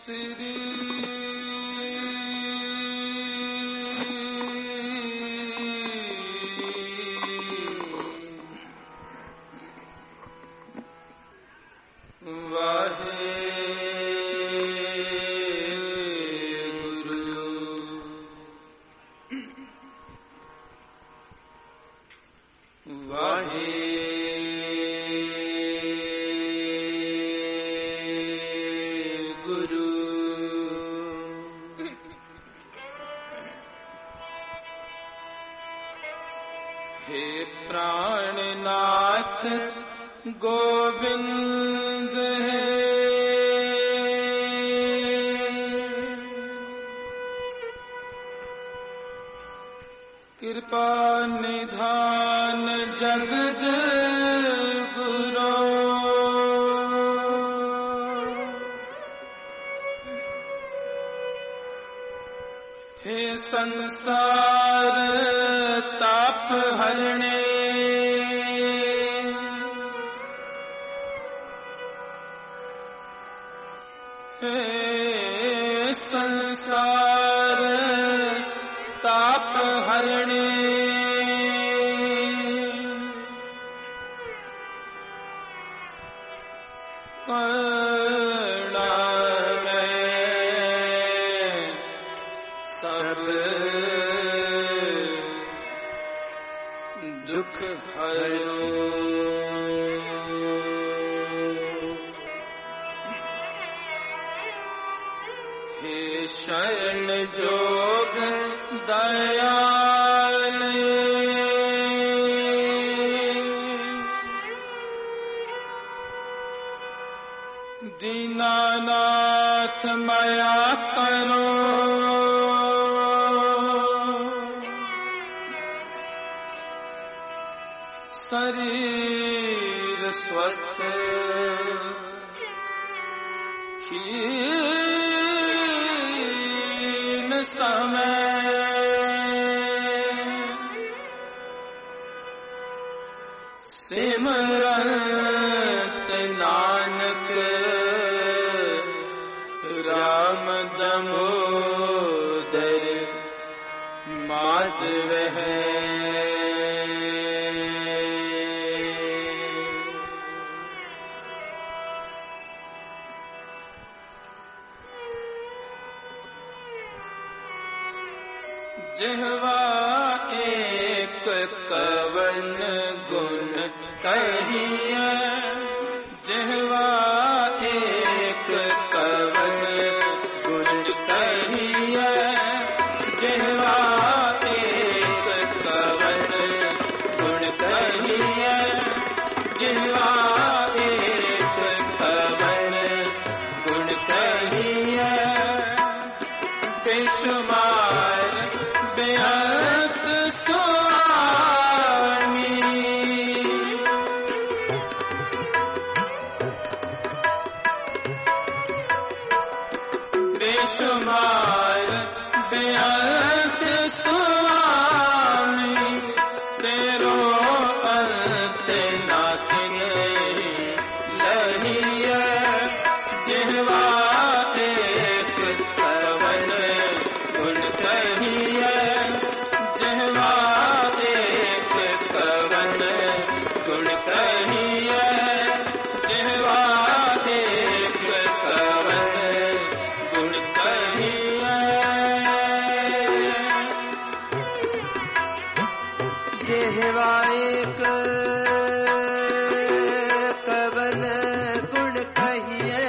श्री हे प्राणनाथ गोविंद है कृपा निधान जगद गुरो हे संसार ताप हरणे हे संसार ताप हरणे करुणा में सब दुख हरो हे शरण जोग दयाल दीनानाथ माया करो शरीर स्वस्थ क्षीण समय सिमरत नानक राम दामोदर माधव है जिह्वा एक कवन गुण कहिए जिह्वा एक कवन गुण कहिए जिह्वा एक कवन गुण कहिए जिह्वा एक कवन गुण कहिए बेशुमार बेअंत स्वामी बेशुमार बेअंत स्वामी तेरो अंत नाथिए लहिए जिह्वा एक कवन गुण कहिए जिह्वा एक कवन गुण कहिए जिह्वा एक कवन गुण कहिए जिह्वा एक कवन गुण कहिए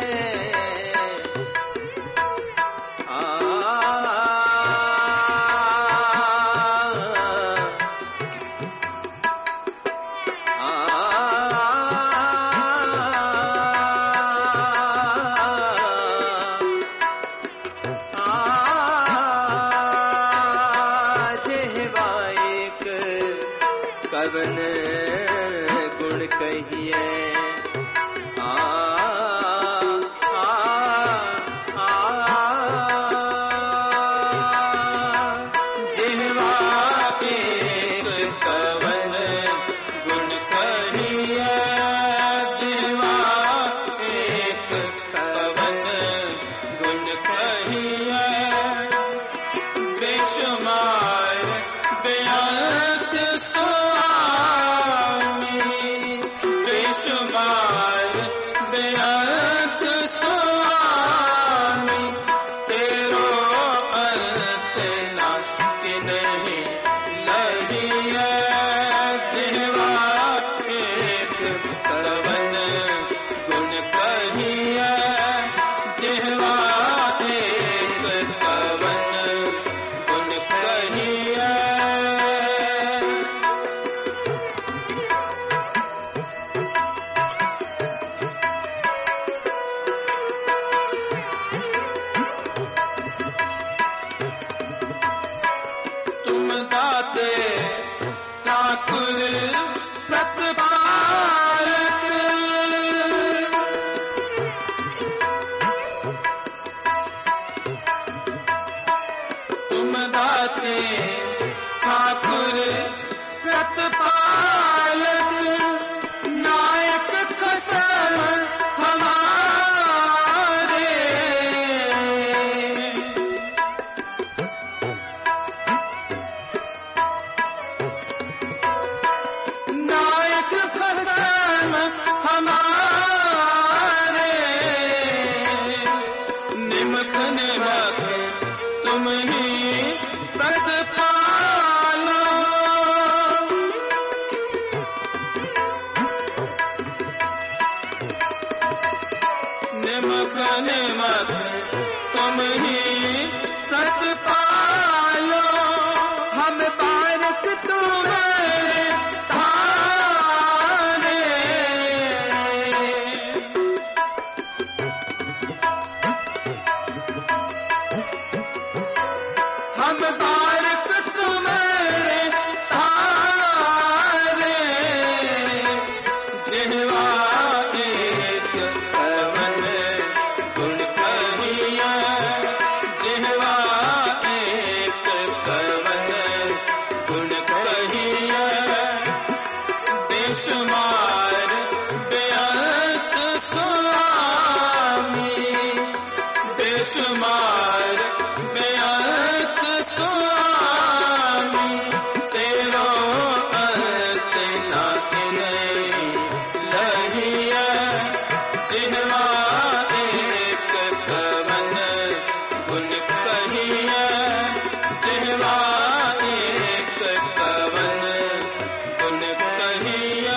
कवन गुण कहिए जिह्वा एक कवन गुण कहिए जिह्वा एक कवन गुण मुख निमख तुम ही सतपालो, हम बारक तुम्हारे धारे। हम बारक तुम्हारे धारे, जिह्वा एक कवन गुण कहिए, जिह्वा एक कवन गुण कहिए। बेशुमार बेअंत स्वामी, बेशुमार बेअंत स्वामी, तेरो अंत ना गिने लहिए। जिह्वा एक कवन गुण कहिए, जिह्वा एक कवन गुण कहिए।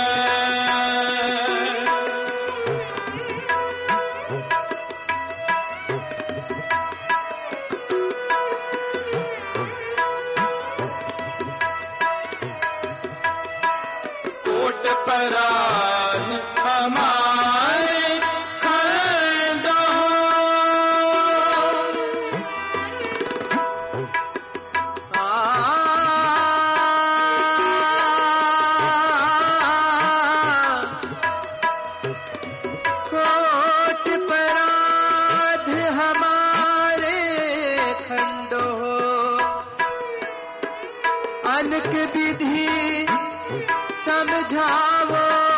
कोट पराध हमारे खंडो, कोट पराध हमारे खंडो, अनक विधि समझावो।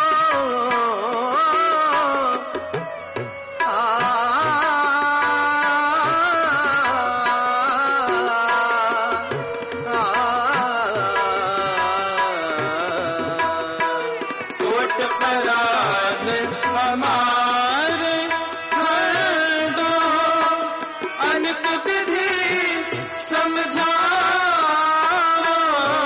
कोट पराध हमारे खंडो, अनक विधि समझाओ।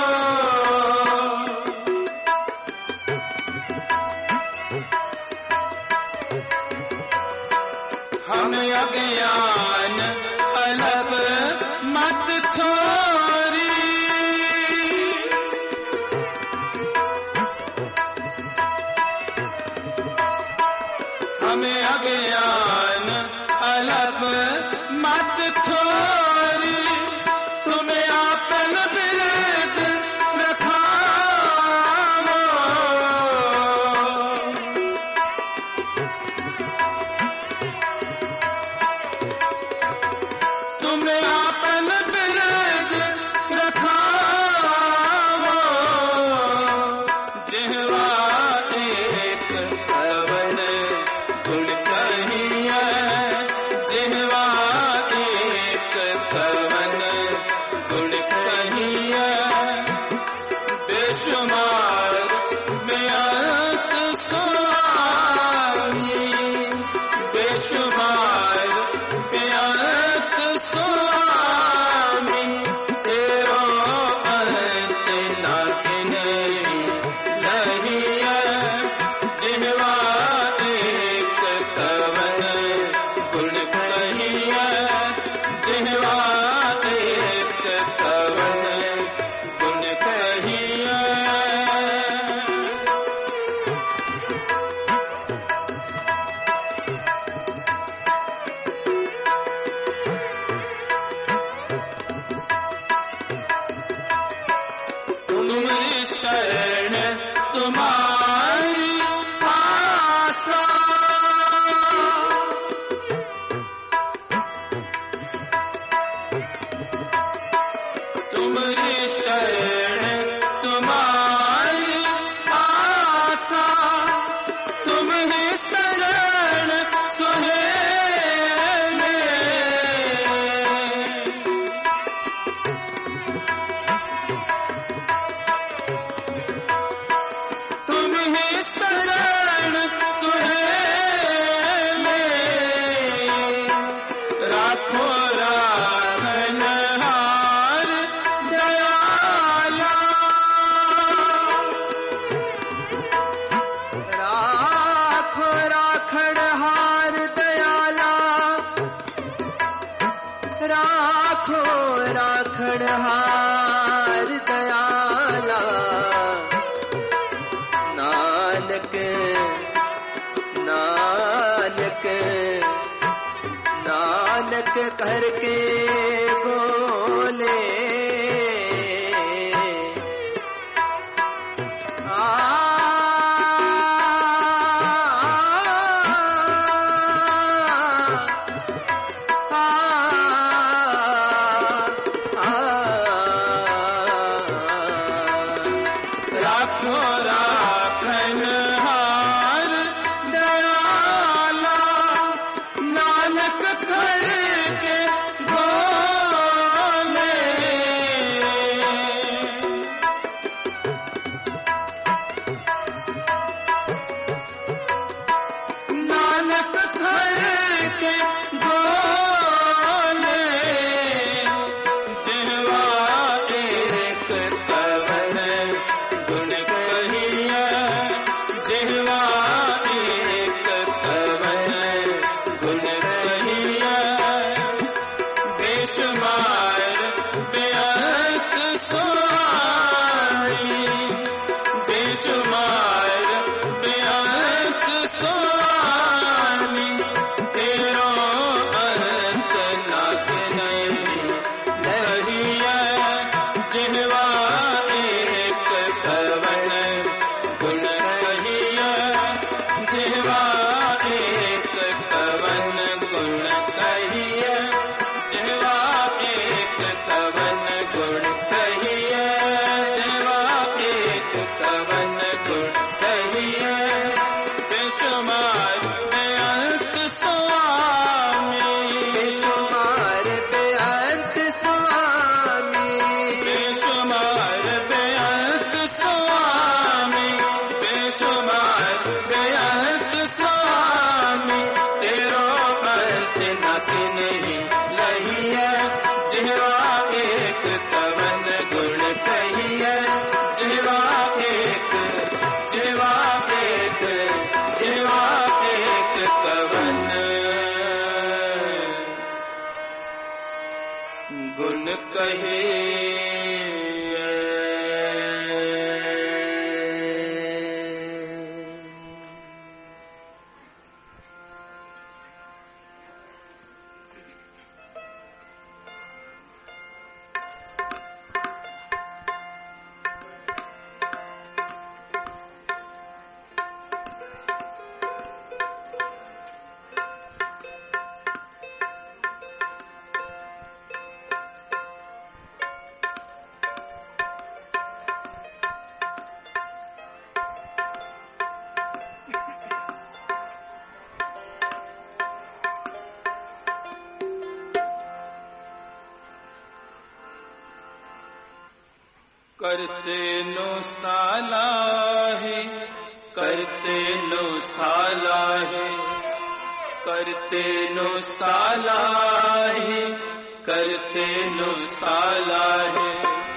हम अज्ञान अलग मत छोरी, हमें अज्ञान अलग मत छोरी। तुम्हें आपन बिरद रखावो, तुम्हें आपन बिरद रखावो। जिह्वा एक कवन गुण कहिए, जिह्वा एक पालनहार दयाला, नानक नानक नानक करके बोले। करते नो सालाहे, करते नो सालाहे, करते नो सालाहे, करते नो सालाहे,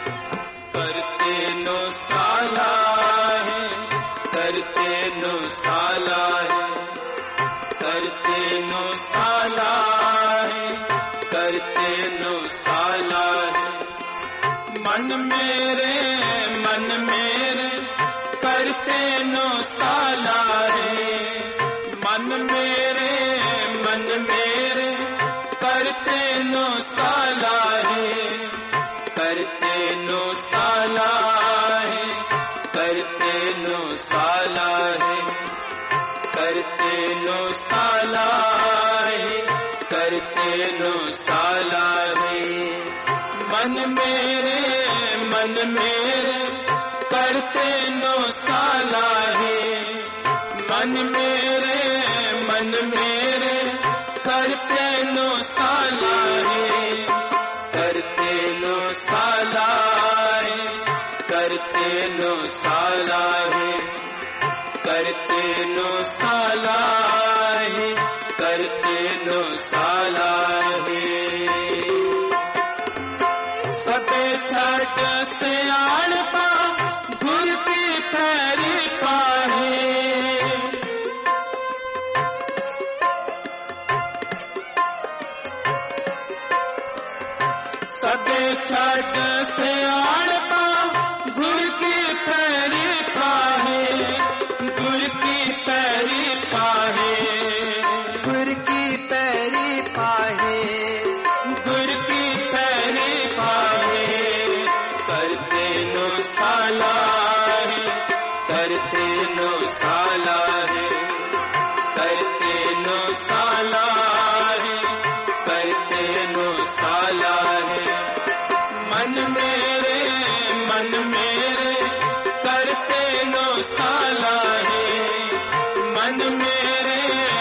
करते नो सालाहे, करते नो सालाहे, करते नो सालाहे, करते नो सालाहे। मन मेरे करते नो सालाहे, मन मेरे करते नो सालाहे, करते नो सालाहे, करते नो सालाहे, करते नो सालाहे, करते नो सालाहे। मन मेरे करते नो सालाहे, मन मेरे करते नो सालाहे, करते नो सालाहे, करते नो सालाहे, करते नो सालाहे, करते नो सालाहे। छठ से आड़पा घुरती पैरी पाहे, सबे छट सियाणपा गुर की पैरी पाहे, गुर की पैरी पाहे, गुर की पैरी पाहे, गुर की पैरी पाहे। करते नो साला है, करते नो साला है, करते नो साला है, करते नो साला है। मन मेरे करते नो साला है, मन मेरे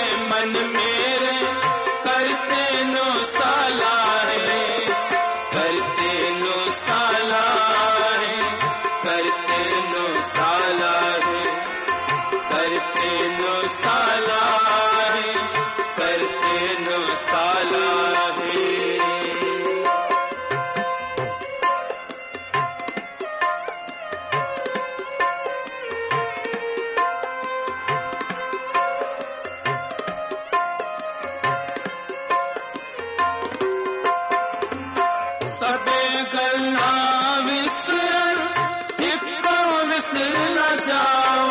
करते नो साला है, करते नो साला है, करते नो साला है, करते नो साला है, करते नो साला है। सबे गल्ला विसरन इको विसर न जाओ,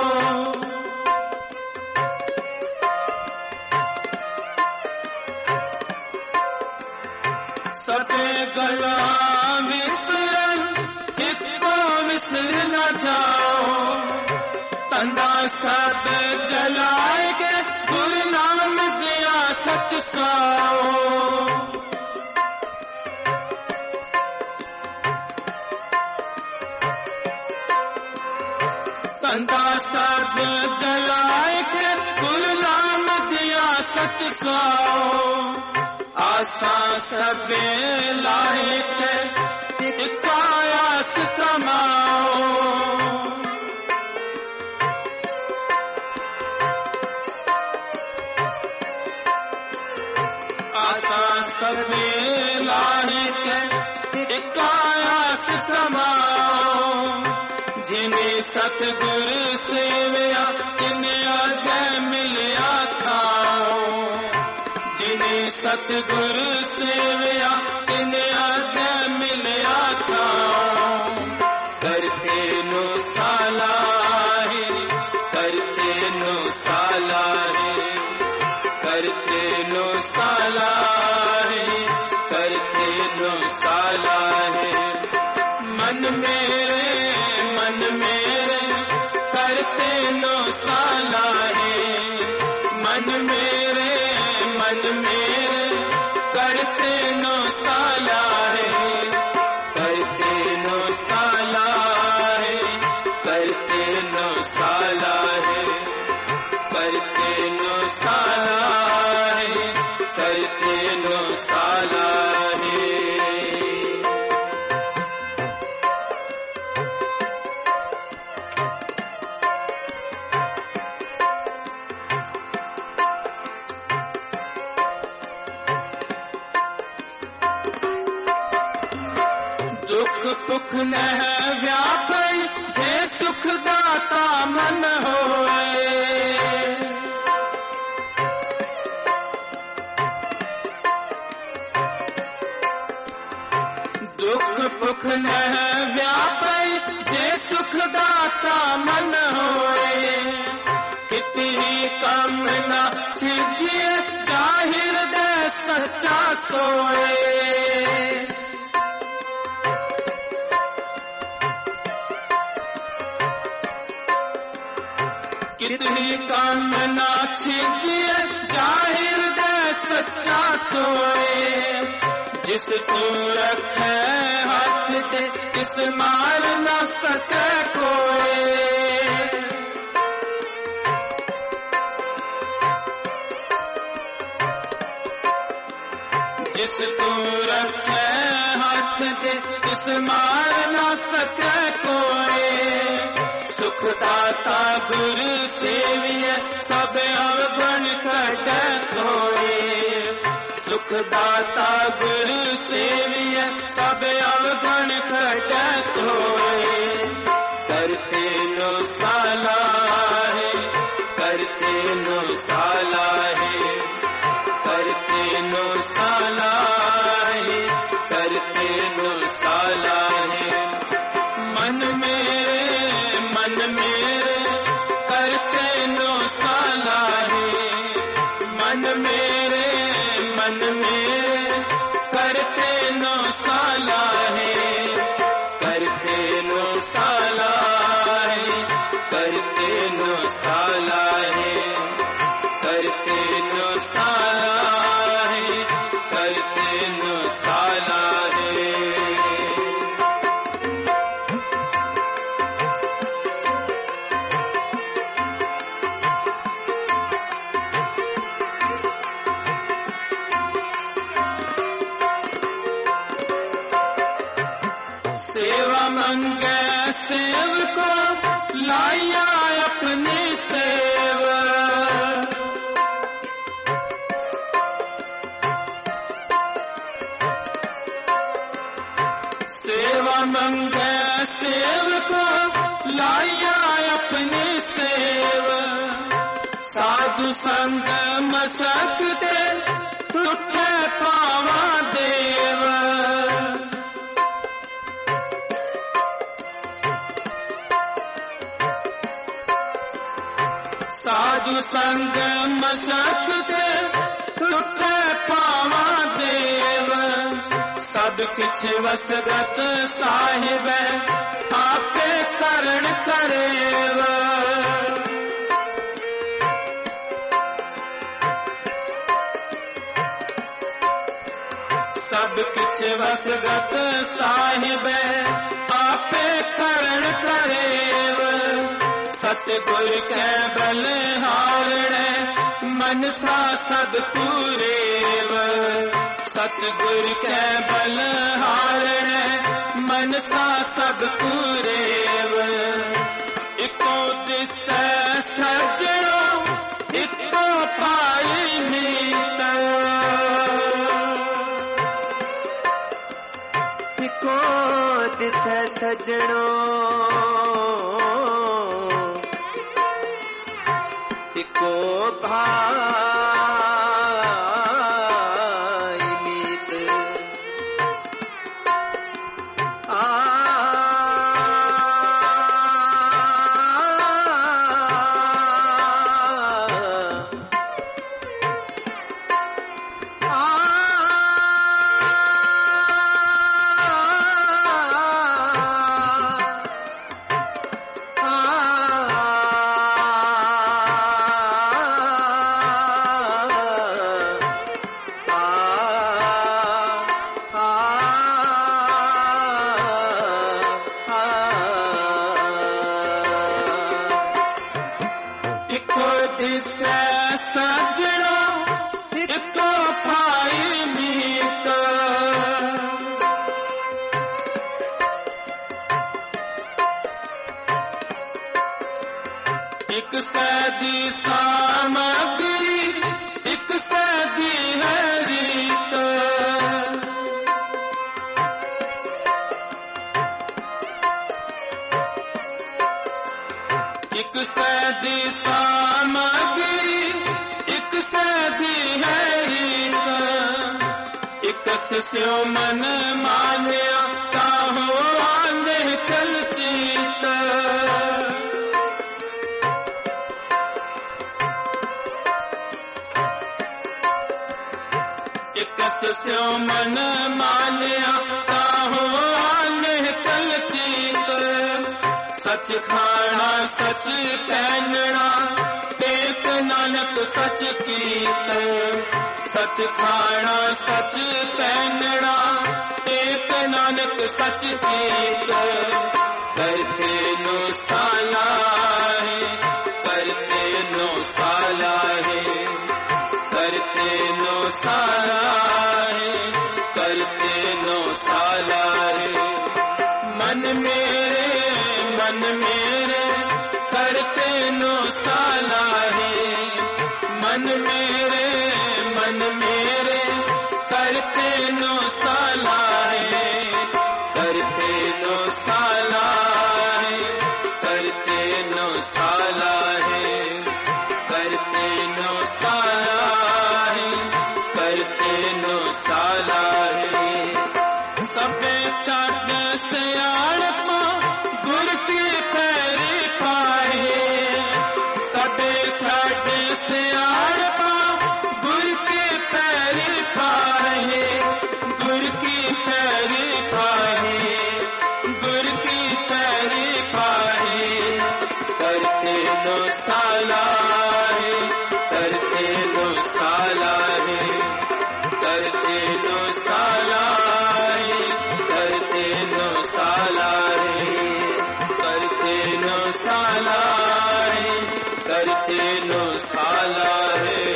सबे गल्ला विसरन इको विसर न जाओ। तंदा सब जलाएगे गुरु नाम दिया सच खाओ, तंदा सब जलाए के गुरु नाम दिया सच खाओ। आशा सबे लाए के आयास कमाओ, आशा सबे लाए के आयास कमाओ। जिन्हें सतगुरु सेवया जिन्हें आगे मिलया खाओ, जिन्हें सतगुरु सेवया जिन्हें आगे मिलया खाओ। करते नो साला है, करते नो साला है, करते नो साला है, करते नो साला है। मन मेरे करते नो साला है, मन मेरे करते नो साला है, करते नो साला है, करते नो साला है, करते नो साला है, करते नो साला है। दुख पुख न व्यापी जे सुख दाता मन होए, दुख पुख न व्यापी जे सुख दाता मन होए। कितनी कम न छिजिए जाहिर दे सच्चा सोए, कितनी कम ना छिजिए जाहिर दे सच्चा सोए। जिस तू रखे हाथ दे किस मार न सके कोई, जिस तू रखे हाथ दे किस मार न सके कोई। सुख दाता गुरु सेविय सब अवगुण कट कोई, सुख दाता गुरु सेविय सब अवगुण कट कोई। करते नो साला है, करते नो साला है, करते नो साला है, करते नो संग सेवको लाया अपने सेव, साधु संग मसकते टूटे पावा देव। साधु संग मसकते टूटे पावा देव, सब किछ वसगत साहिब आपे करण करेव। सब किछ वसगत साहिब आपे करण करेव, सतगुर के बल हारणे मनसा सब पूरेव। सतगुर के बल हारणे मनसा सब पूरेव, इको दिसै सजणो इको पाई मीत। इको दिसै सजणो इको भाई मीत। एक सदी सामग्री एक सदी है रीत, एक सदी सामग्री एक सदी है रीत, एकस स्यो मन मान्या ताहो आंधे चल चीत। एकस स्यो मन मान्या ताहो आंधे चल चीत, सच खाना सच पहनना टेक नानक सच कीत। सच खाना सच पहनना टेक नानक सच कीत, करते नो साला है करते नो साला है करते नो साला है करते नो साला है। मन मेरे करते नो साला है, मन मेरे करते नो साला है, करते नो साला है करते नो साला है करते नो साला है करते नो साला है। सबे छाट सियाणपा गुर की पैरी पाए, सबे छाट सियाणपा गुर की पैरी पाए, गुर की पैरी पाए गुर की पैरी पाए, करते नो साला है करते नो साला है करते नो साला है करते नो साला है करते नो साला है करते नो साला है।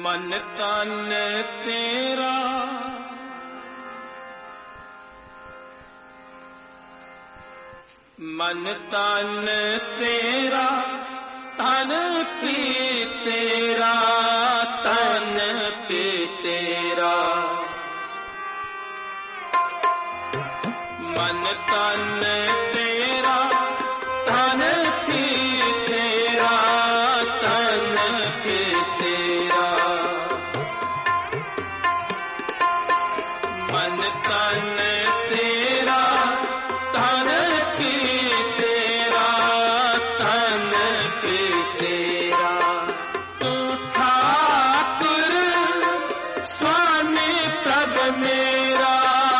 मन तन तेरा मन तन तेरा तन पी तेरा तन पी तेरा मन तन तेरा तन पी तेरा तन पी तेरा मन तन तेरा तन पी तेरा तन पी तेरा तू ठाकुर स्वामी प्रभ मेरा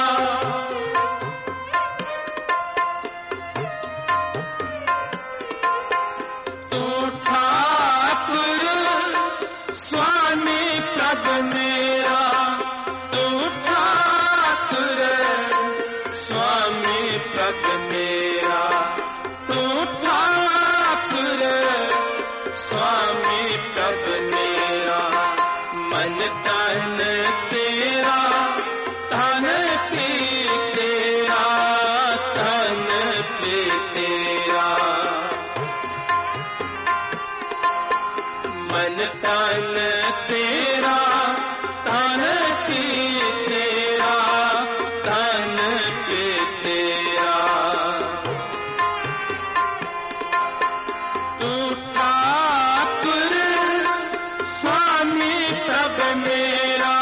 तू ठाकुर स्वामी प्रभ मेरा तू ठाकुर स्वामी प्रभ मेरा तू ठाकुर स्वामी प्रभ मेरा मन तन तेरा तन पी तेरा तन पी तेरा मन तन तेरा तन पी तेरा तन पी तेरा तू ठाकुर स्वामी प्रभ मेरा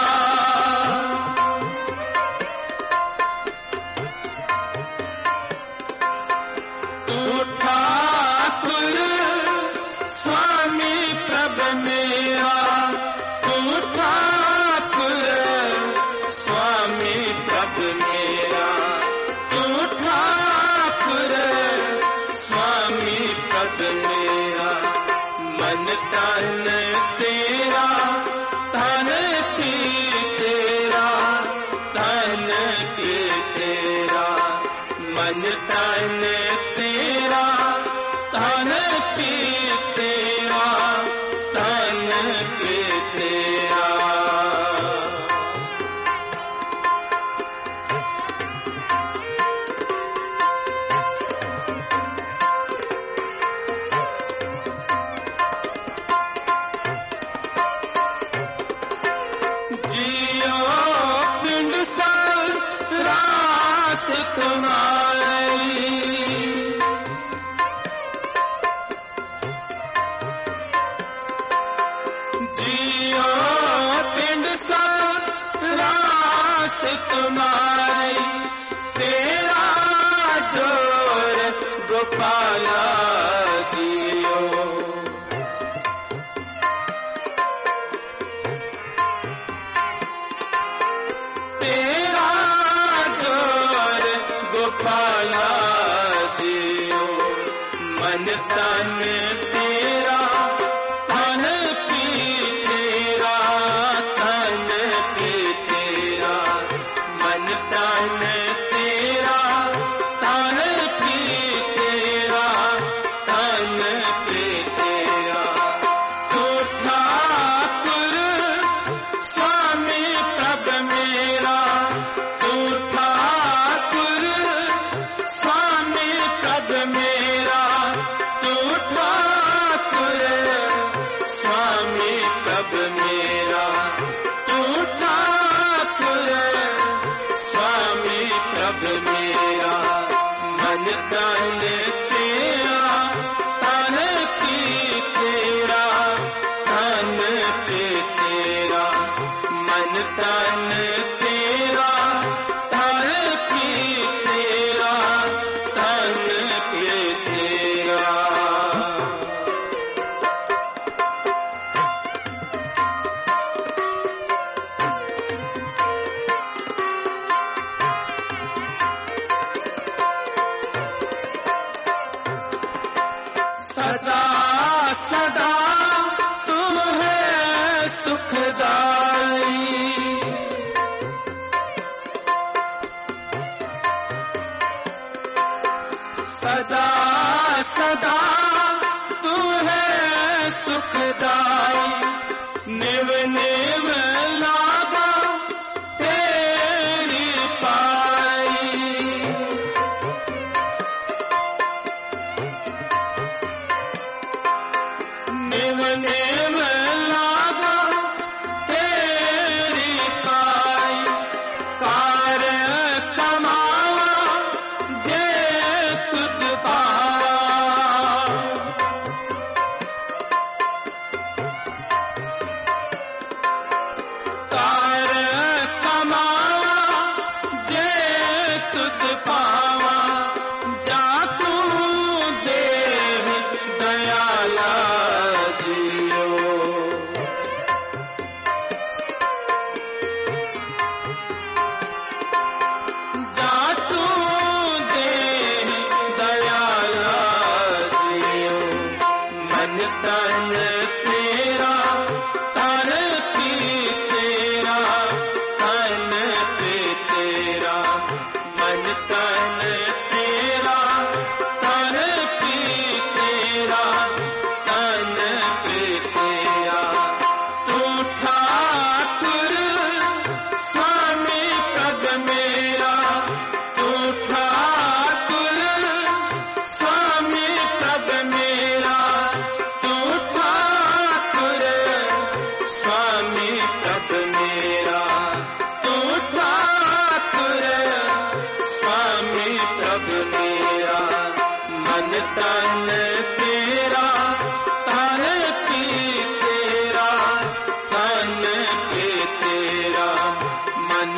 तू ठाकुर स्वामी प्रभ मेरा तू ठाकुर स्वामी प्रभ मेरा तू ठाकुर स्वामी प्रभ मेरा मन तन तेरा तन पी तेरा तन पी तेरा मन तन तेरा तन पी तेरा तन पी तेरा जियो पिंड सब रास तुम्हारी जियो पिंड सब रास तुम्हारी तेरा जोर गोपाला जियो तेरा जोर गोपाला जियो मन तन तेरा तन पी तेरा तन पी तेरा मन तन तेरा तन पी तेरा तन पी तेरा तू ठाकुर स्वामी प्रभ मेरा तू ठाकुर स्वामी प्रभ मेरा तू ठाकुर स्वामी प्रभ मेरा तू ठाकुर स्वामी प्रभ मेरा मन तन तेरा तन पी तेरा तन पी तेरा मन तन तेरा तन पी तेरा तन पी तेरा सदा सदा तू है सुखदाई सदा सदा तू है सुखदाई निव निव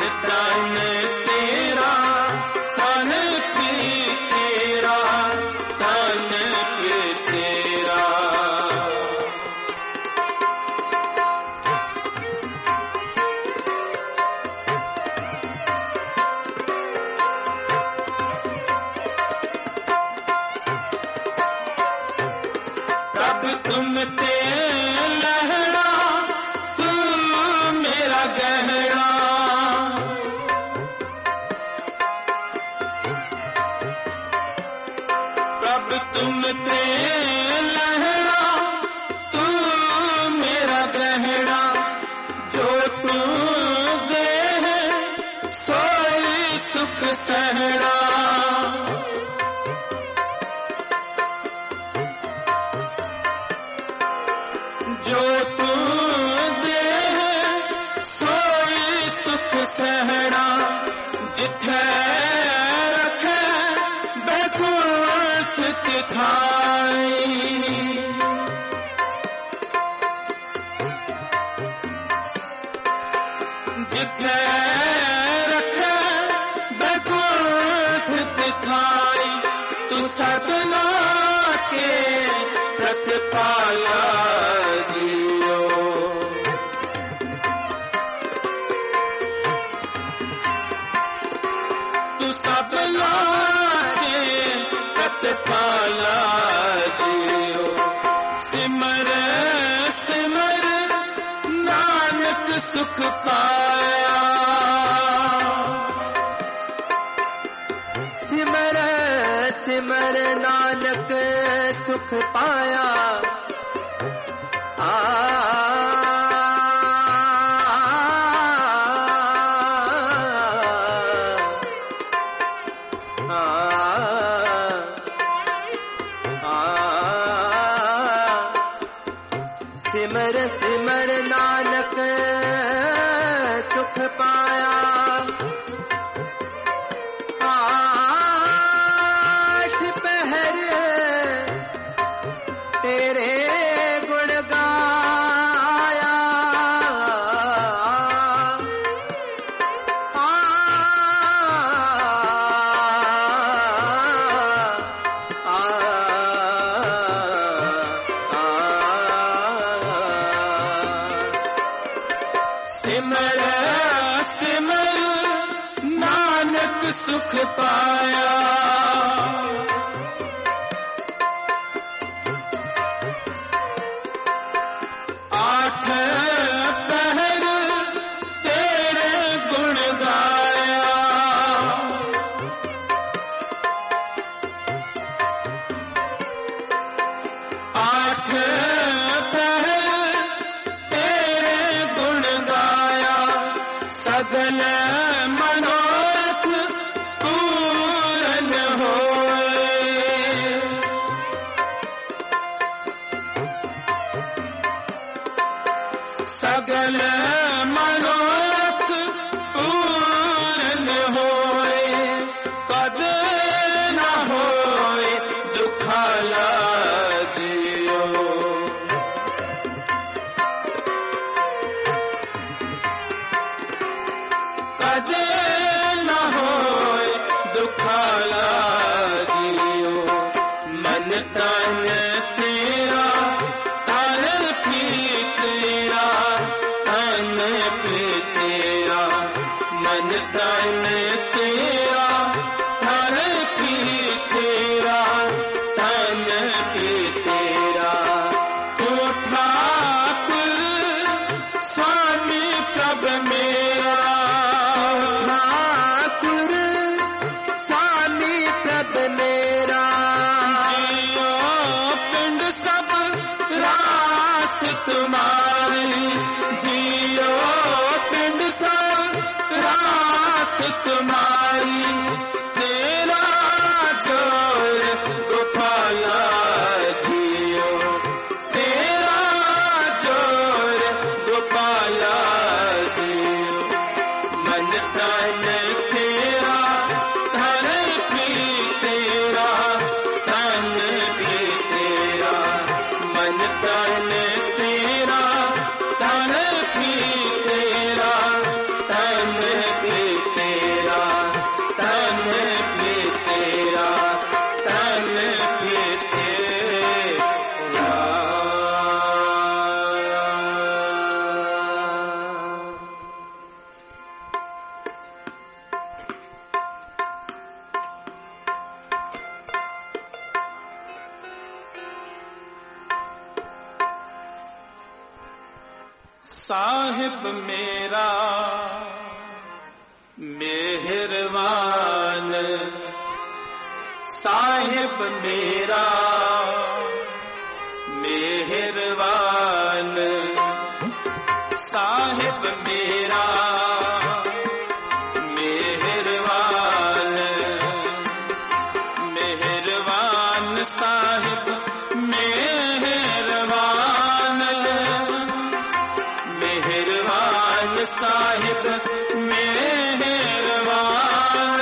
तन तेरा तन भी तेरा तन भी तेरा। तब तुम ते लहरा तू मेरा गहरा, तब तुम ते लहरा तू मेरा गहरा, जो तू दे सोई सुख सहरा। जो तू दे सोई सुख सहरा, जिथे रखे बैकुंठ तिथाई। जिथे रखे बैकुंठ तिथाई, तू सदना के प्रतिपाला जियो। तू सबला के प्रतिपाला जियो। सिमर सिमर नानक सुख पाया, सिमर सिमर नानक सुख पाया। सिमर सिमर नानक सुख पाया। आठ पहर तेरे गुण गाया। सिमर सिमर नानक सुख पाया। आठ पहर तेरे गुण गाया। आठ पहर तेरे गुण गाया। सगल मनोरथ पूरन होए। सगल मनोरथ पूरन होए। कद न होए दुखाला जियो। कद न होए दुखाला जियो। मन तन तेरा तन भी तेरा तन भी तेरा। मन तन तेरा तन भी तेरा तन भी तेरा। तू ठाकुर स्वामी प्रभ मेरा। ठाकुर स्वामी प्रभ मेरा। जियो पिंड सब रास तुम्हारी। जियो पिंड सब रास तुम्हारी। तेरा जोर गोपाला जियो। तेरा जोर गोपाला जियो। मन तन तेरा धन भी तेरा तन भी तेरा। मन तन तेरा धन भी तेरा तन भी साहिब मेरा मेहरबान, साहिब मेरा मेहरबान, साहिब मेरा मेहरबान, मेहरबान साहिब मेहरबान, मेहरबान साहिब मेहरबान,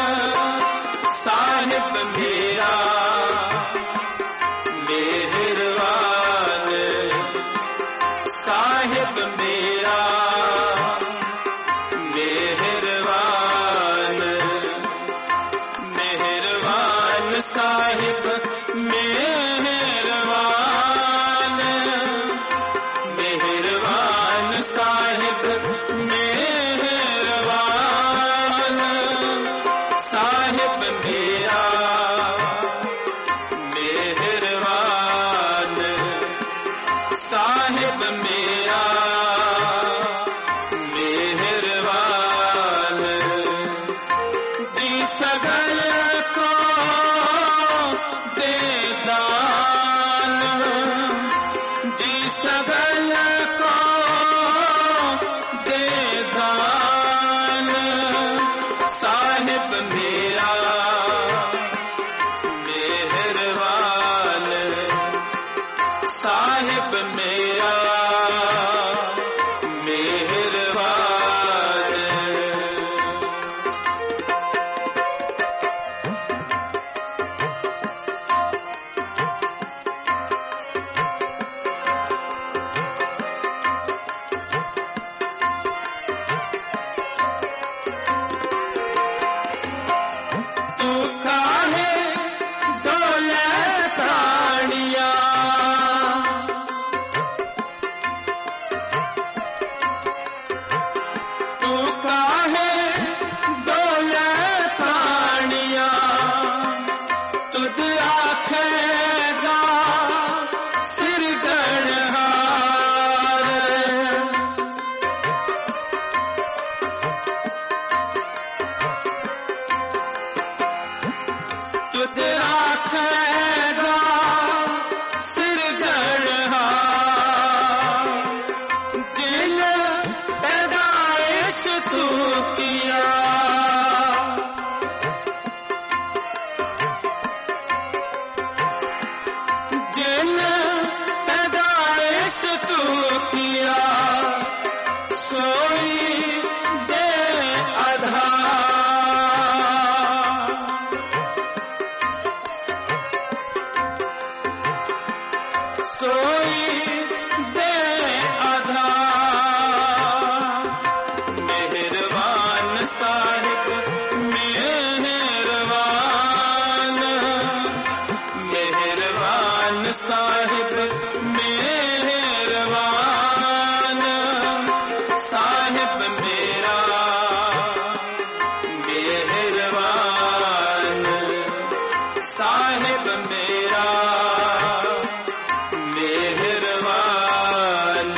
साहिब मेरा मेहरबान, साहिब मेरा मेहरबान, मेहरबान साहिब मेहरबान, मेहरबान साहिब मेहरबान, साहिब मेरा मेहरबान, साहिब मेरा मेहरबान, जी सगल को दे दान, जी सगल को दे दान, साहिब मेरा मेहरबान, साहिब मेरा मेहरबान। तू काहे दौलत रानिया, तू काहे दौलत रानिया, तुझ आखेगा सिर गणहार, तुझ आखेगा सिर गणहार, जिन पैदाइश तू किया, जिन पैदाइश तू किया, सोई दे आधार, सोई दे आधार, मेहरबान साहिब मेहरबान, मेहरबान साहिब मेहरबान, साहिब मेरा मेहरबान, साहिब मेरा मेहरबान।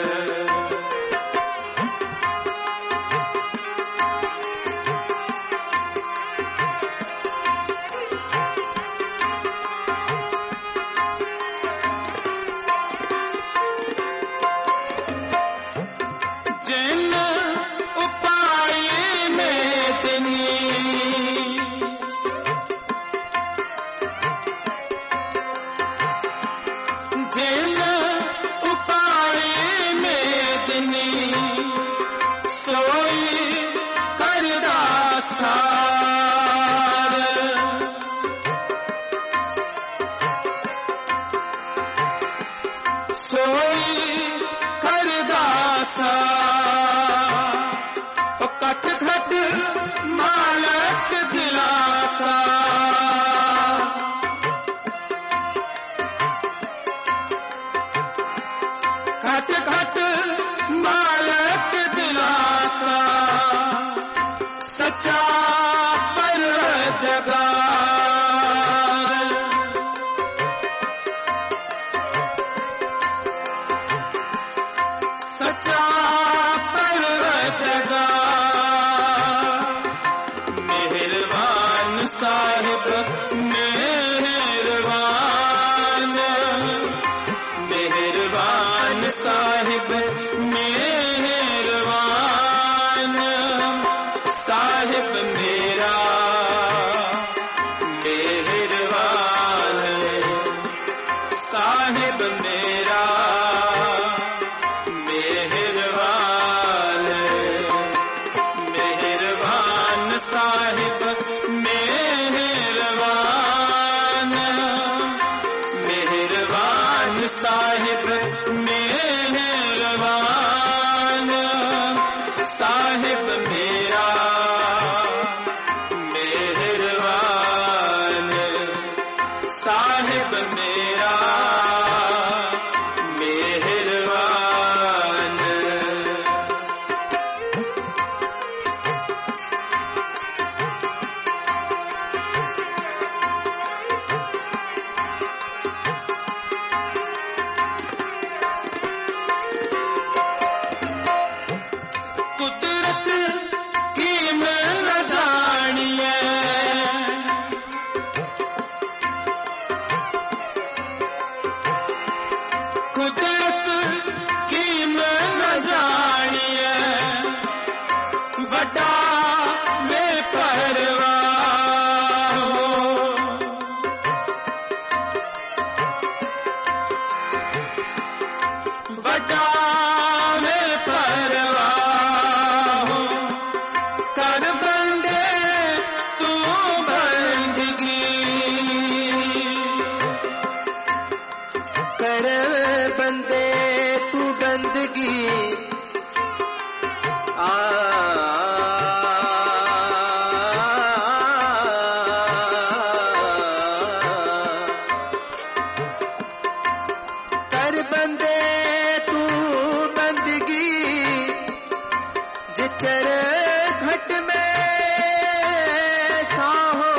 जिन उपाय में इतनी, जिन उपाय में इतनी, सोई करदा सार, सोई करदा सार, कट घट मालक दिलासा, घट घट मालक दिलासा, सच्चा परवरदिगार, सच्चा अचर घट में साहो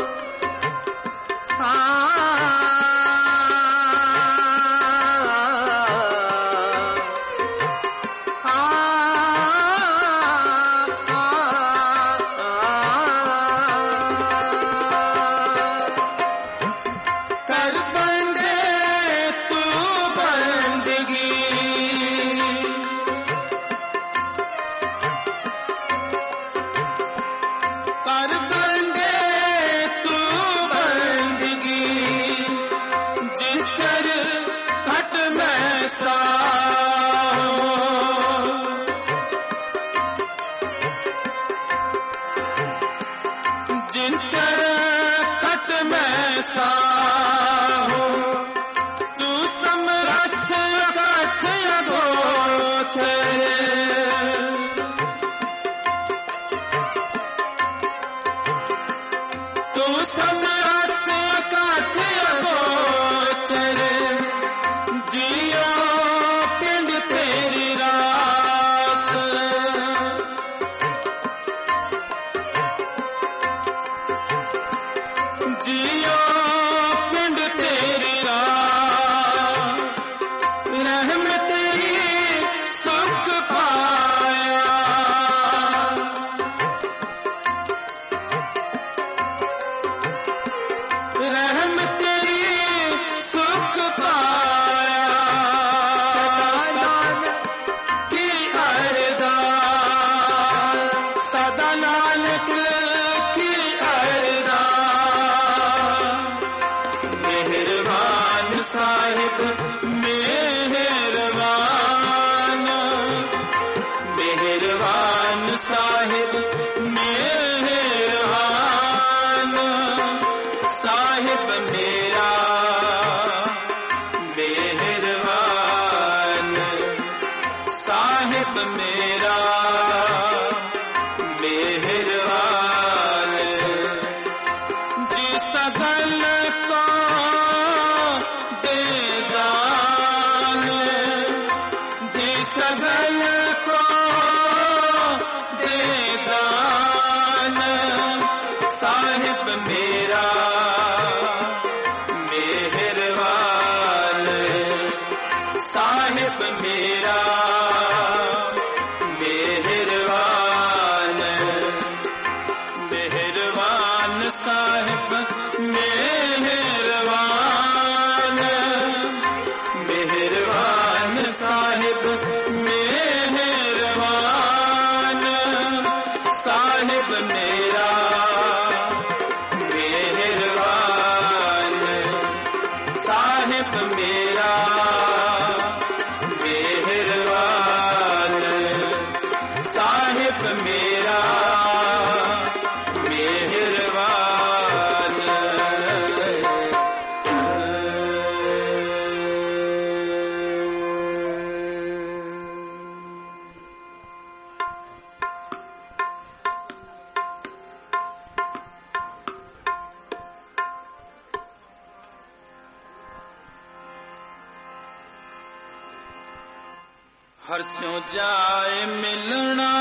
हर स्यों जाए मिलना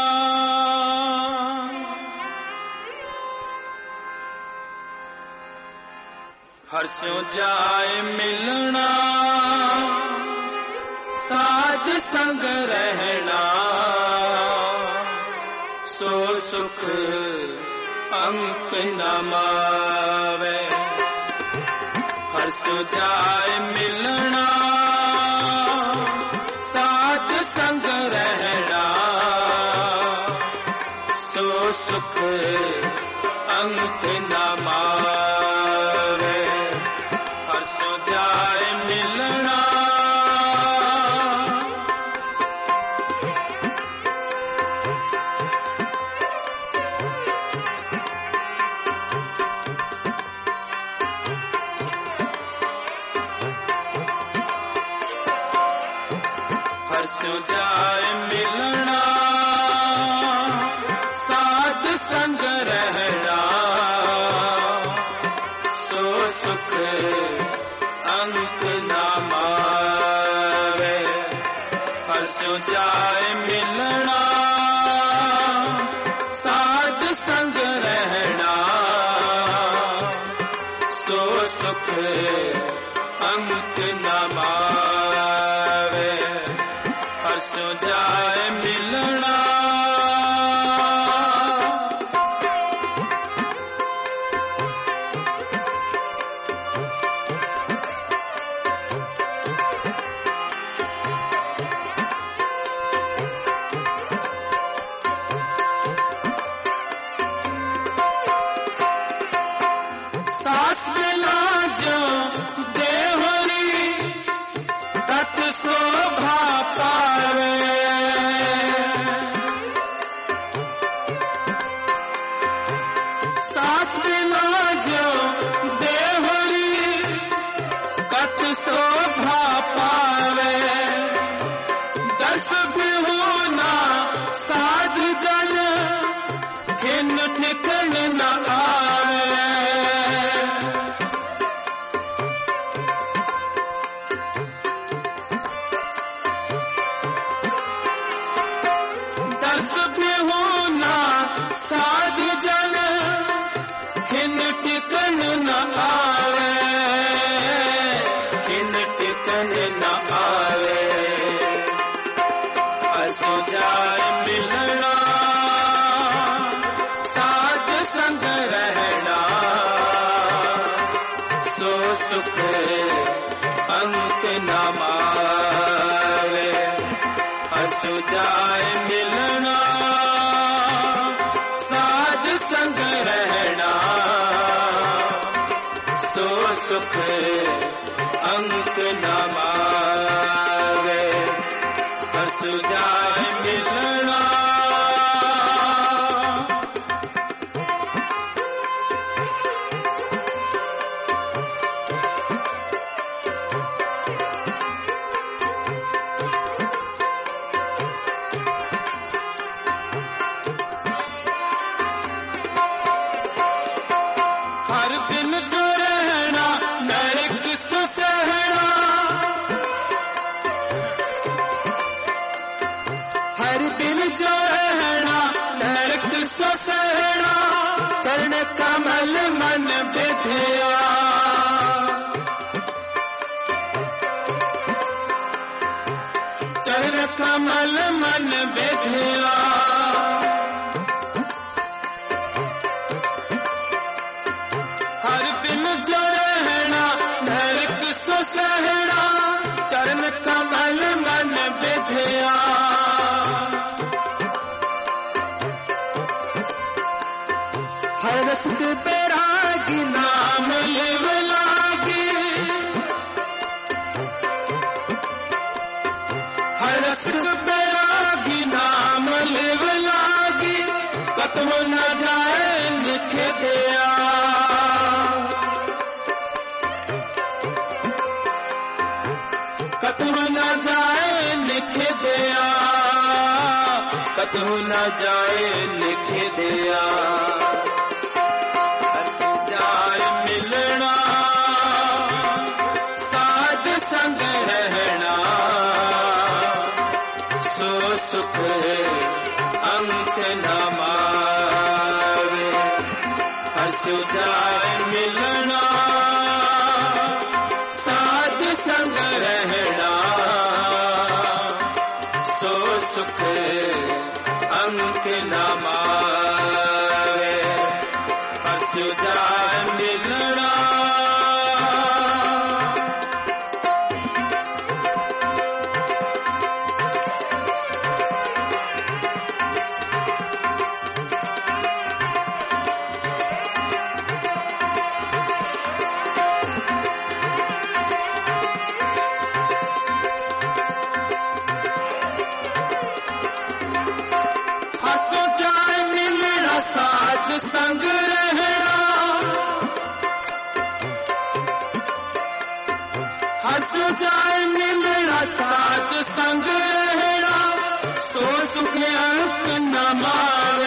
हर स्यों जाए मिलना साध संग रहना सो सुख अंक न मावे हर स्यों जाए मिलना संग रहना सो सुख अंक न मावे हर सो जाए मिलना हर सो जाए मिलना साध संग रहना सो सुख अंक न मावे हर सो जाए मिलना अंत न मावे, हर्षो जाए मिलना। सास मिला जो देवरी तत् शोभा पावे, सास मिला जो देवरी तत् शोभा पावे, दस भी होना साध जन खिन ठिकन न आवे। दस भी होना साध जन खिन टिकन न आवे, खिन टिकन न आवे, हर्षो जाए मिलना, साध संग रहना, सो सुख अंत न मावे, हर्षो जाए मिलना, साध संग रहना, सो सुख अंत न मावे, हर्षो जाए मिलना। हर दिन जो रहना नरक सो सहना, हर दिन जो रहना नरक सो सहना, चरण कमल मन विधिया, चरण कमल मन विधिया, हर दिन जो रहना नरक सो सहना, चरण कमल मन विधिया, हर रस के बैरागी नाम लेव लागी, हर रस के बैरागी नाम लेव लागी, कतहु न जाए लिख दिया, कतहु न जाए लिख दिया, कतहु न जाए लिख दिया, हर्षो जाए मिलना, साध संग रहना, सो सुख अंत न मावे, हर्षो जाए मिलना, साध संग रहना, सो सुख अंत न मावे, हर्षो जाए मिलना। हर्षो जाए मिलना, साध संग रहना, हर्षो जाए मिलना, साध संग रहना, सो सुख अंत न मावे,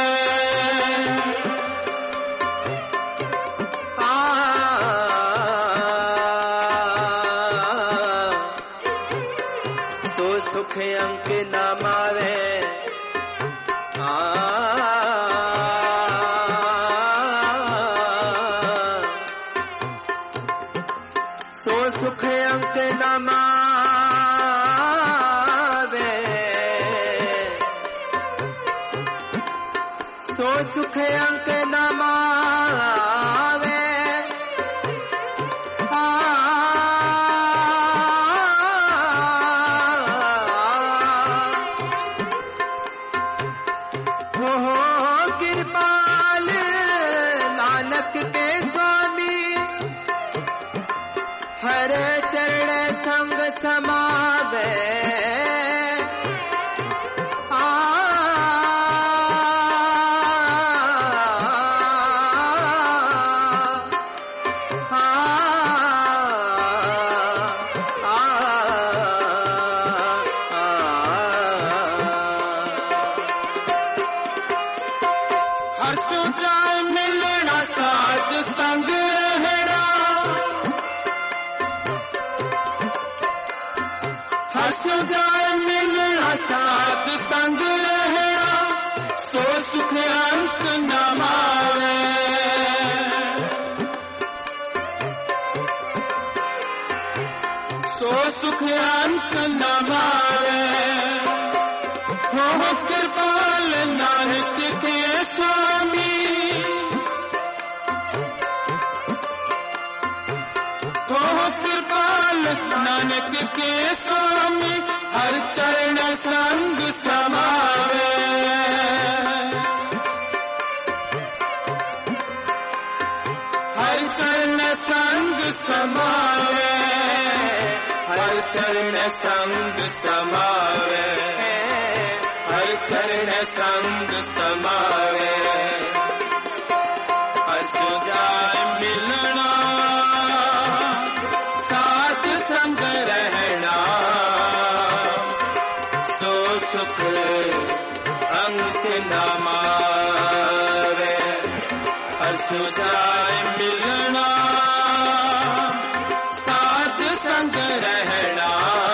सो सुख अंक न मावे, सो सुख सो सुख अंक न मावे। हो कृपाल नानक के स्वामी हर चरण संग समावे। साथ संग रहना सो सुख अंक न मावे। सो सुख अंक न मावे। हो कृपाल नानक के स्वामी हो कृपाल नानक के स्वामी हर चरण संग समावे। हर चरण संग समावे। हर चरण संग समावे। हर चरण संग समावे। हस जाए मिलना साथ संग रहना सुख अंक न मावे। हर्ष जाए मिलना साथ संग रहना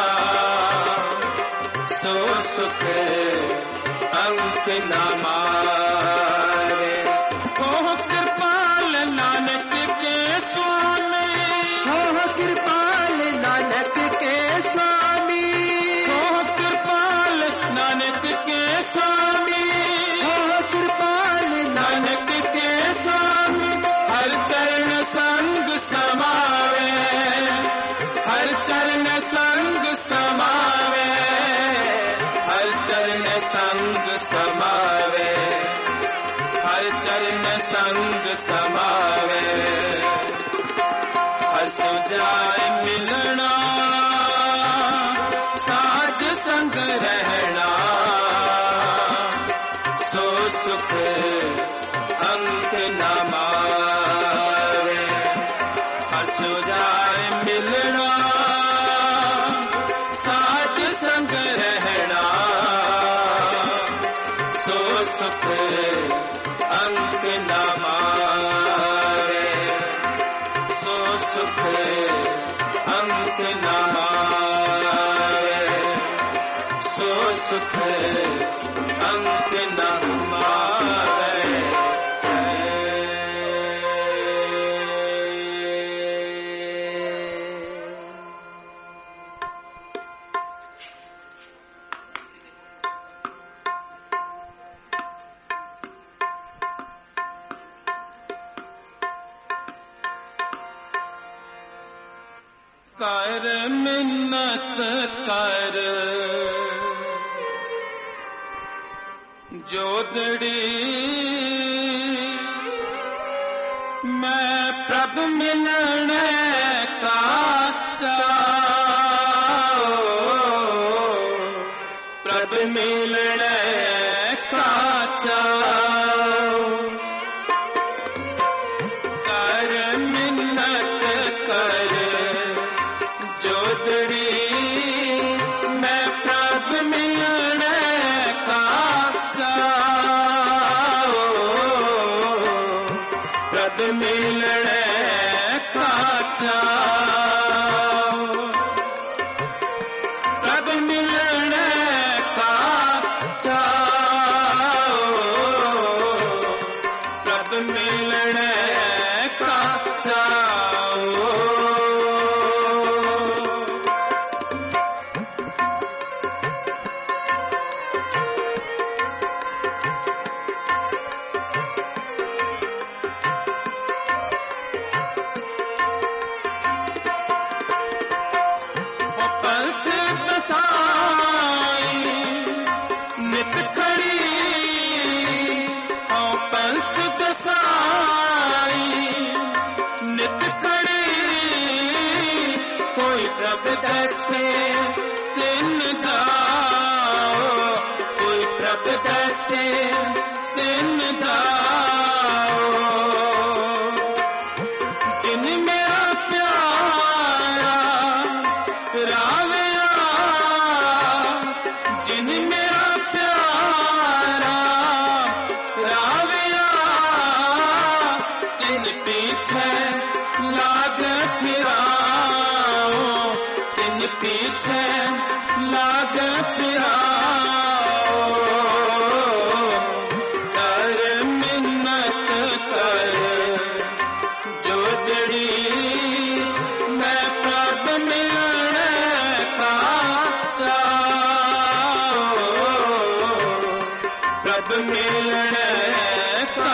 तो सुख अंक न मावे। हो कृपाल नानक के स्वामी हो कृपाल नानक के स्वामी हो कृपाल नानक के स्वामी हो कृपाल नानक के स्वामी हर चरण संग समावे। हर चरण संग समावे। हर चरण संग समावे। हर चरण संग समावे। हर्ष जाए मिलना साथ संग रहना सो सुख अंक न मावे। हर्ष जाए मिलना साथ संग रहना सो सुख अंक न मावे। सो सुख अंक न मावे। सो सुख अंक न मावे। कर मिन्नत कर जोदड़ी मैं प्रभ मिलन का चाओ। प्रभ मिलन का चाओ। कर मिन्नत कर जोदड़ी मैं प्रभ मिलन का चाओ। प्रभ मिलन का चाओ। प्रभ मिलन का चाओ। प्रभ मिलन का चाओ। प्रभ दसे तिन जाओ, कोई प्रभ दसे तिन जाओ। जिन मेरा प्यारा रावया, जिन मेरा प्यारा रावया, तिन पीछे लाग फिराओ, तिन पीछे लाग फिराओ। कर मिन्नत कर जोदड़ी, मैं प्रभ मिलने का चाओ, प्रभ मिलने का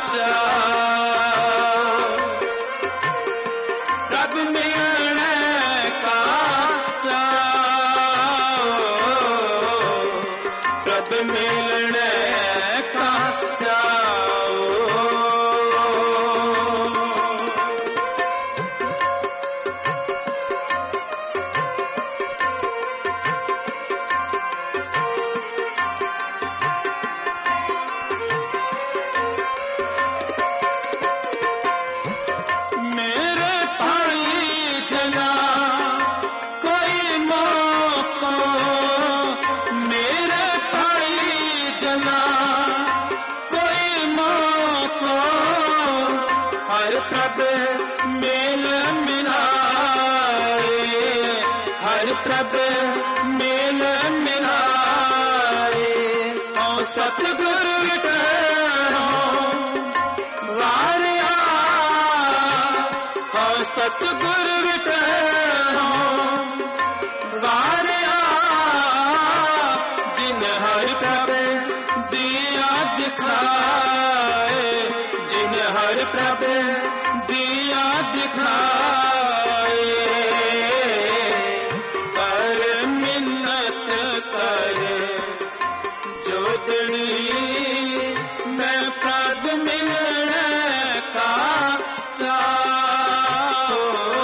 चाओ, प्रभ मिलने का चाओ, प्रभ मिलने का चाओ। मेरे भाई जना कोई मौका, मेरे भाई जना कोई मौका, हर प्रभ मेल मिलाए, हर प्रभ मेल मिलाए। ओ सतगुरु विठो वारिया, सतगुरु विठो वारिया, जिन हर प्रभ दिया दिखाए, जिन हर प्रभ दिया दिखाए। कर मिन्नत कर जोदड़ी, मैं प्रभ मिलने का चाओ,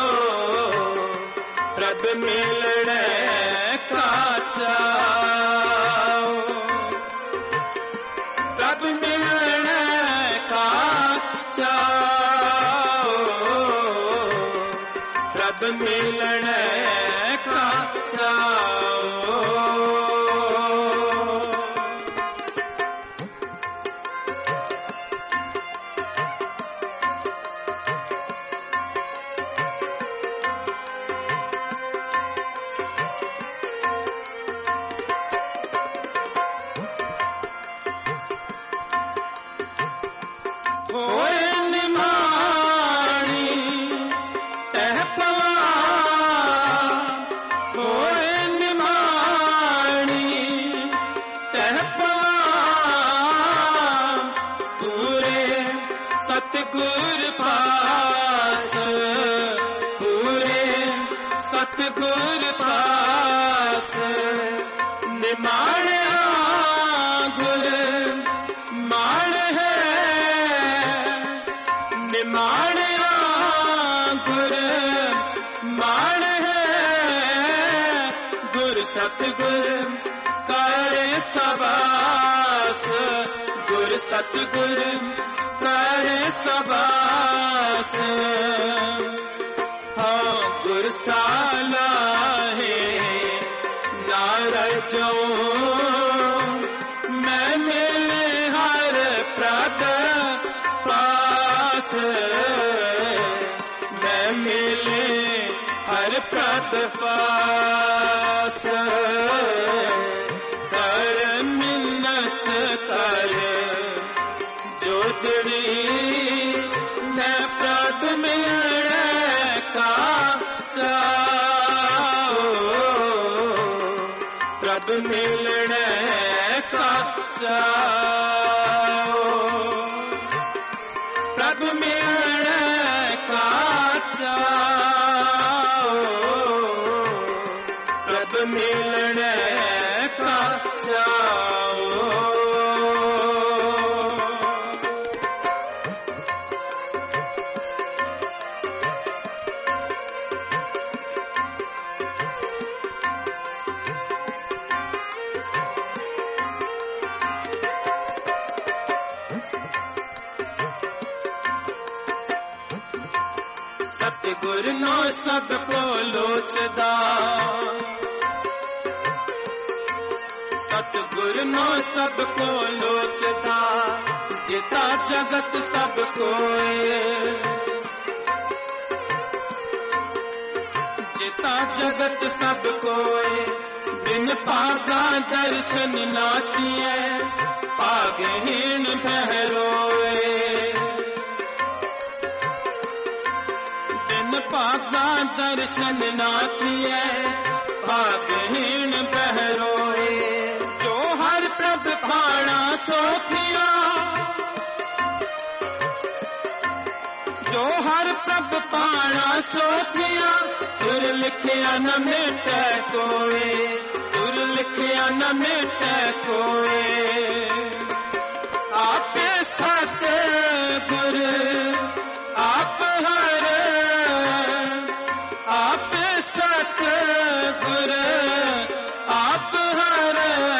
प्रभ मिलने का चाओ, प्रभ मिलने का चाओ, प्रभ मिलने का चाओ। होए निमाणी तह पवा, होए निमाणी तह पवा, पूरे सतगुर पास, पूरे सतगुर पास। निमाणिया गुर माण है, निमाणिया गुर माण है। गुर सतगुर करे सबास, गुर सतगुर करे सबास। हाँ गुर साला है नारजो, मैं मिले हर प्रद पास, मैं मिले हर प्रद पास। कर मिन्नत कर जोदड़ी, मैं प्रद मिलने का चाओ, प्रद मिलने का चाओ, प्रद मिलने का चाओ, प्रद मिलने का चाओ। सतगुर नो सब को लोचदा, सतगुर नो सब को लोचदा, जिता जगत सब कोय, जिता जगत सब कोय, बिन पागा दर्शन नाचिए, पागहीन बहरोए, बिन पागा दर्शन नाचिए, पागहीन बहरोए, जो हर प्रभ भाणा सोथिया, जो हर प्रभ पाणा सोथिया, तुर लिखिया न मिटे कोय, तुर लिखिया न मिटे कोय, आपे सतगुर आप हर, आपे सतगुर आप हर,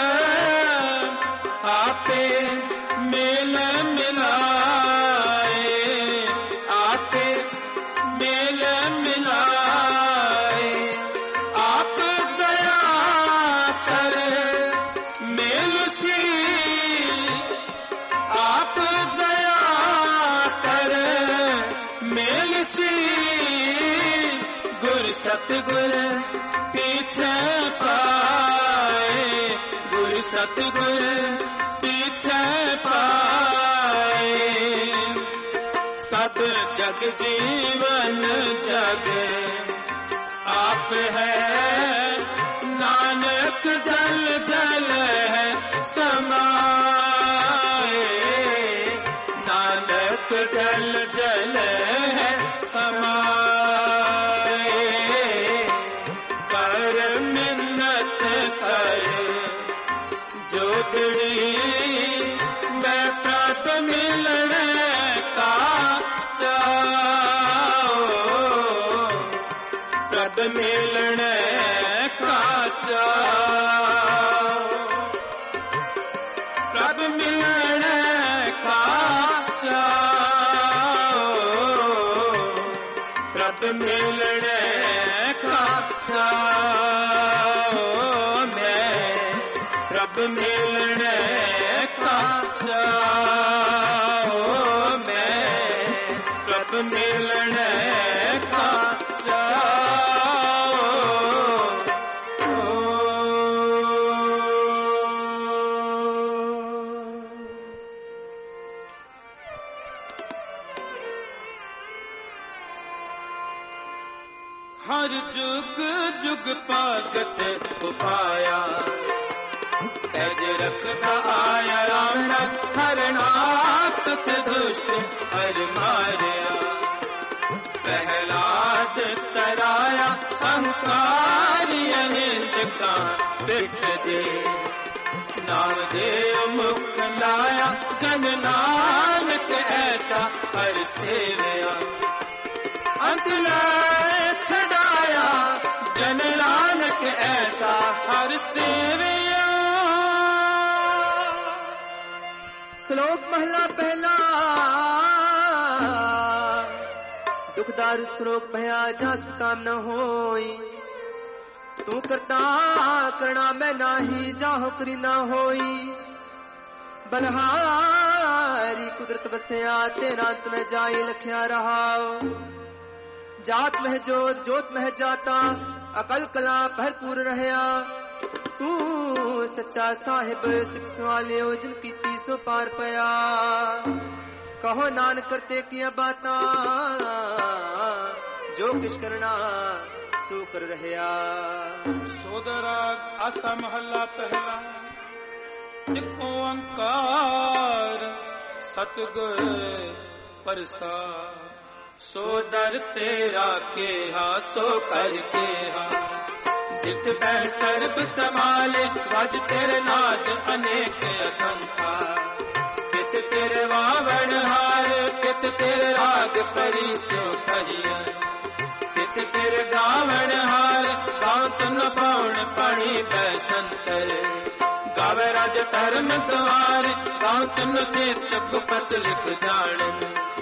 आपे मेल मिलाए, आपे मेल मिलाए, आप दया कर मेल सी, आप दया कर मेल सी, गुर सतगुर पीछे पाए, गुर सतगुर पीछे पाए, सब जग जीवन जग आप है, नानक जल जल है समाए, नानक जल जल है समाए, कर मिन्नत कर जोगड़ी, मैं प्रात मिलने का चाओ, प्रद मिलने का चाओ, प्रद मिलने का चाओ, प्रद मिलने का चाओ, मैं प्रभ मिलने का चाओ, मैं प्रभ मिलने का चाओ। हर जुग जुग पागत उपाया, तेज रखता आया राम हरनाथ से दुष्ट हर मारया, प्रहलाद तराया अहंकारी अनिंद का पिठ दे, नामदेव मुख लाया जन नानक ऐसा हर सेवया, अंत छड़ाया जन नानक ऐसा हर सेवया। श्लोक महला पहला। दुखदार श्लोक भया जास काम न होई, तू करता करना मैं नाही, जाहो करी न होई, बलहारी कुदरत बसया तेरा अंत न जाए, लखिया रहाओ जात मह जोत जोत मह जाता, अकल कला भरपूर रहया, तू सच्चा साहिब सुख सवालियो जिनकी तीसो पार पया, कहो नान करते किया बाता, जो किश करना सो कर रहया। सोदरा आसा महला पहला। एक ओंकार सतगुर प्रसाद, सो दर तेरा केहा सो कर केहा, जित बह सर्ब संभाले वज तेरे नाथ अनेक असंख्या, कित तेरे वावण हार कित तेरे राग परी सो करिया, कित तेरे गावण हार गाँव तुम पौन पड़ी बैसंतर, गावे राज धर्म द्वार गाँव तुम चेत गुपत लिख जान,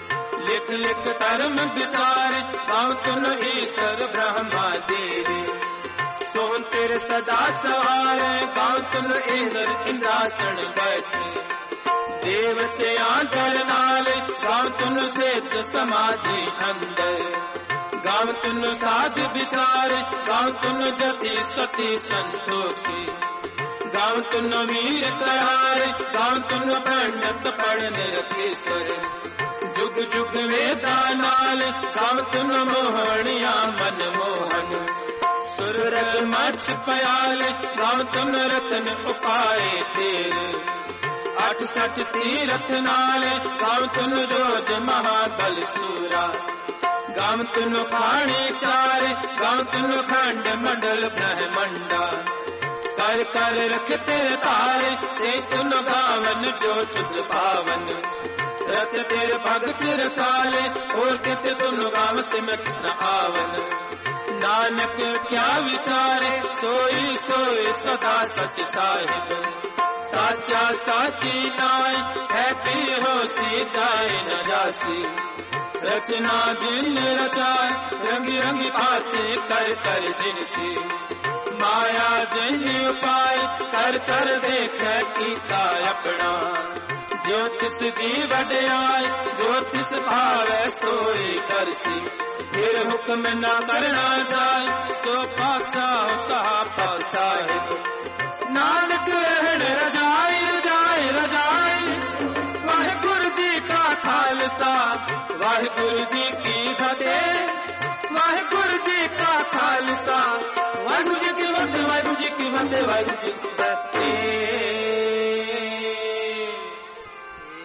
लिख लिख धर्म विचार गाँव तुन ईश्वर ब्रह्मा देवी सोन तेरे सदा सवार गाँव तुन इंद्र इंद्रासन बैठे देवते आदर नाल गाँव तुन सेत समाधि अंदर गाँव तुन साध विचार गाँव तुन जति सती संतोषी गाँव तुन वीर करार गाँव तुन पंडित पढ़ निरखेश्वर जुग जुग वेदा नाल गाँव तुन मोहनिया मन मोहन सुरत मछ पयाल गाँव तुन रतन उपाय तेरे 68 तीरथ नाल गाँव तुन रोज महाबल सूरा गाँव तुन पाणी चार गाँव तुन खंड मंडल ब्रह्मंडा कर कर रख तेरे तारे से तुन गावन जो तुझ पावन रत तेरे भगत रसाले और कित तुन गाँव सिमट न आवन नानक क्या विचारे सोई सोई सदा सच साहिब साचा साची नाय है पी हो सी जाए न जासी रचना जिन रचाए रंगी रंगी बातें कर कर जिनसी माया जिन उपाय कर कर देख कीता अपना ज्योतिष दी वड्याई ज्योतिष भावे सोई करसी फिर हुक्म न करना जाए तो पातशाह साहब साहिब नानक रहन रजाई रजाई रजाई वाहिगुरु जी का खालसा वाहिगुरु जी की फतेह वाहिगुरु जी का खालसा वाहिगुरु जी की वंदे वाहिगुरु जी की वंदे वाहिगुरु जी